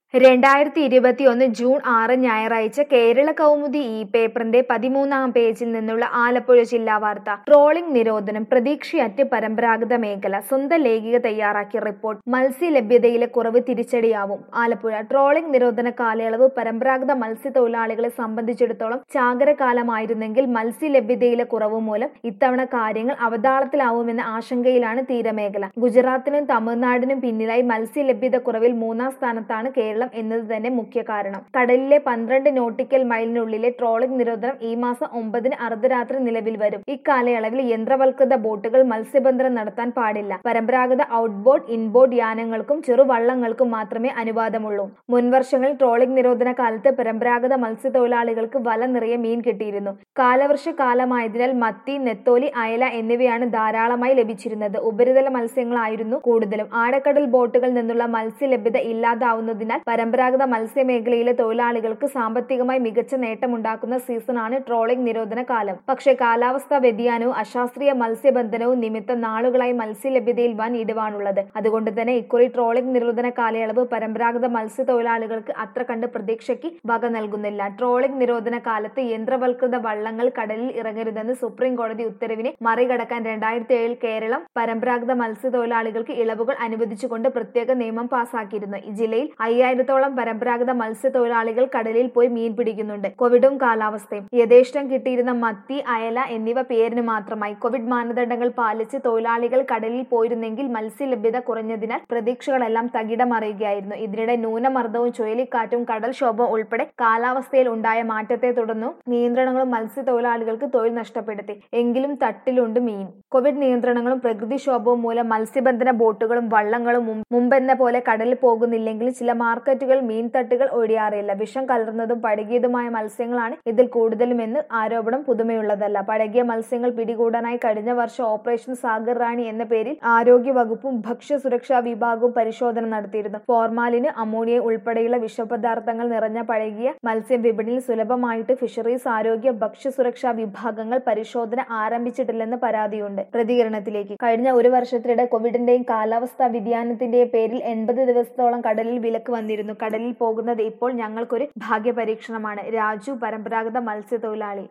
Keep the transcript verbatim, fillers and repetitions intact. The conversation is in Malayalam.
രണ്ടായിരത്തി ഇരുപത്തിയൊന്ന് ജൂൺ ആറ് ഞായറാഴ്ച കേരള കൗമുദി ഈ പേപ്പറിന്റെ പതിമൂന്നാം പേജിൽ നിന്നുള്ള ആലപ്പുഴ ജില്ലാ വാർത്ത. ട്രോളിംഗ് നിരോധനം പ്രതീക്ഷയറ്റ് പരമ്പരാഗത മേഖല. സ്വന്തം ലേഖിക തയ്യാറാക്കിയ റിപ്പോർട്ട്. മത്സ്യലഭ്യതയിലെ കുറവ് തിരിച്ചടിയാവും. ആലപ്പുഴ. ട്രോളിംഗ് നിരോധന കാലയളവ് പരമ്പരാഗത മത്സ്യത്തൊഴിലാളികളെ സംബന്ധിച്ചിടത്തോളം ചാകരകാലമായിരുന്നെങ്കിൽ മത്സ്യലഭ്യതയിലെ കുറവ് മൂലം ഇത്തവണ കാര്യങ്ങൾ അവതാളത്തിലാവുമെന്ന ആശങ്കയിലാണ് തീരമേഖല. ഗുജറാത്തിനും തമിഴ്നാടിനും പിന്നിലായി മത്സ്യലഭ്യത കുറവിൽ മൂന്നാം സ്ഥാനത്താണ് കേരളം എന്നത് തന്നെ മുഖ്യ കാരണം. കടലിലെ പന്ത്രണ്ട് നോട്ടിക്കൽ മൈലിനുള്ളിലെ ട്രോളിംഗ് നിരോധനം ഈ മാസം ഒമ്പതിന് അർദ്ധരാത്രി നിലവിൽ വരും. ഇക്കാലയളവിൽ യന്ത്രവൽകൃത ബോട്ടുകൾ മത്സ്യബന്ധനം നടത്താൻ പാടില്ല. പരമ്പരാഗത ഔട്ട്ബോർഡ്, ഇൻബോർഡ് യാനങ്ങൾക്കും ചെറുവള്ളങ്ങൾക്കും മാത്രമേ അനുവാദമുള്ളൂ. മുൻവർഷങ്ങളിൽ ട്രോളിംഗ് നിരോധന കാലത്ത് പരമ്പരാഗത മത്സ്യത്തൊഴിലാളികൾക്ക് വല നിറയെ മീൻ കിട്ടിയിരുന്നു. കാലവർഷ കാലമായതിനാൽ മത്തി, നെത്തോലി, അയല എന്നിവയാണ് ധാരാളമായി ലഭിച്ചിരുന്നത്. ഉപരിതല മത്സ്യങ്ങളായിരുന്നു കൂടുതലും. ആഴക്കടൽ ബോട്ടുകളിൽ നിന്നുള്ള മത്സ്യലഭ്യത ഇല്ലാതാവുന്നതിനാൽ പരമ്പരാഗത മത്സ്യമേഖലയിലെ തൊഴിലാളികൾക്ക് സാമ്പത്തികമായി മികച്ച നേട്ടമുണ്ടാക്കുന്ന സീസണാണ് ട്രോളിംഗ് നിരോധന കാലം. പക്ഷേ കാലാവസ്ഥാ വ്യതിയാനവും അശാസ്ത്രീയ മത്സ്യബന്ധനവും നിമിത്തം നാളുകളായി മത്സ്യലഭ്യതയിൽ വൻ ഇടിവാണുള്ളത്. അതുകൊണ്ട് തന്നെ ഇക്കുറി ട്രോളിംഗ് നിരോധന കാലയളവ് പരമ്പരാഗത മത്സ്യത്തൊഴിലാളികൾക്ക് അത്ര കണ്ട് പ്രതീക്ഷയ്ക്ക് വക നൽകുന്നില്ല. ട്രോളിംഗ് നിരോധന കാലത്ത് യന്ത്രവൽകൃത വള്ളങ്ങൾ കടലിൽ ഇറങ്ങരുതെന്ന് സുപ്രീം കോടതി ഉത്തരവിനെ മറികടക്കാൻ രണ്ടായിരത്തി ഏഴിൽ കേരളം പരമ്പരാഗത മത്സ്യത്തൊഴിലാളികൾക്ക് ഇളവുകൾ അനുവദിച്ചുകൊണ്ട് പ്രത്യേക നിയമം പാസാക്കിയിരുന്നു. ജില്ലയിൽ അയ്യായിരത്തോളം പരമ്പരാഗത മത്സ്യത്തൊഴിലാളികൾ കടലിൽ പോയി മീൻ പിടിക്കുന്നുണ്ട്. കോവിഡും കാലാവസ്ഥയും. യഥേഷ്ടം കിട്ടിയിരുന്ന മത്തി, അയല എന്നിവ പേരിന് മാത്രമായി. കോവിഡ് മാനദണ്ഡങ്ങൾ പാലിച്ച് തൊഴിലാളികൾ കടലിൽ പോയിരുന്നെങ്കിൽ മത്സ്യലഭ്യത കുറഞ്ഞതിനാൽ പ്രതീക്ഷകളെല്ലാം തകിടമറിയുകയായിരുന്നു. ഇതിനിടെ ന്യൂനമർദ്ദവും ചുഴലിക്കാറ്റും കടൽക്ഷോഭവും ഉൾപ്പെടെ കാലാവസ്ഥയിൽ ഉണ്ടായ മാറ്റത്തെ തുടർന്നു നിയന്ത്രണങ്ങളും മത്സ്യത്തൊഴിലാളികൾക്ക് തൊഴിൽ നഷ്ടപ്പെടുത്തി. എങ്കിലും തട്ടിലുണ്ട് മീൻ. കോവിഡ് നിയന്ത്രണങ്ങളും പ്രകൃതിക്ഷോഭവും മൂലം മത്സ്യബന്ധന ബോട്ടുകളും വള്ളങ്ങളും മുമ്പെന്ന പോലെ കടലിൽ പോകുന്നില്ലെങ്കിലും ചില മാർക്കറ്റുകളിൽ മീൻതട്ടുകൾ ഒഴിയാറില്ല. വിഷം കലർന്നതും പഴകിയതുമായ മത്സ്യങ്ങളാണ് ഇതിൽ കൂടുതലുമെന്ന് ആരോപണം പുതുമയുള്ളതല്ല. പഴകിയ മത്സ്യങ്ങൾ പിടികൂടാനായി കഴിഞ്ഞ വർഷം ഓപ്പറേഷൻ സാഗർ റാണി എന്ന പേരിൽ ആരോഗ്യ വകുപ്പും ഭക്ഷ്യസുരക്ഷാ വിഭാഗവും പരിശോധന നടത്തിയിരുന്നു. ഫോർമാലിന്, അമോണിയ ഉൾപ്പെടെയുള്ള വിഷപദാർത്ഥങ്ങൾ നിറഞ്ഞ പഴകിയ മത്സ്യം വിപണിയിൽ സുലഭമായിട്ട് ഫിഷറീസ്, ആരോഗ്യ, ഭക്ഷ്യസുരക്ഷാ വിഭാഗങ്ങൾ പരിശോധന ആരംഭിച്ചിട്ടില്ലെന്ന് പരാതിയുണ്ട്. പ്രതികരണത്തിലേക്ക്. കഴിഞ്ഞ ഒരു വർഷത്തിനിടെ കോവിഡിന്റെയും കാലാവസ്ഥാ വ്യതിയാനത്തിന്റെയും പേരിൽ എൺപത് ദിവസത്തോളം കടലിൽ വിലക്ക് വന്നിരുന്നു. കടലിൽ പോകുന്നത് ഇപ്പോൾ ഞങ്ങൾക്കൊരു ഭാഗ്യപരീക്ഷണമാണ്. രാജു, പരമ്പരാഗത മത്സ്യത്തൊഴിലാളി.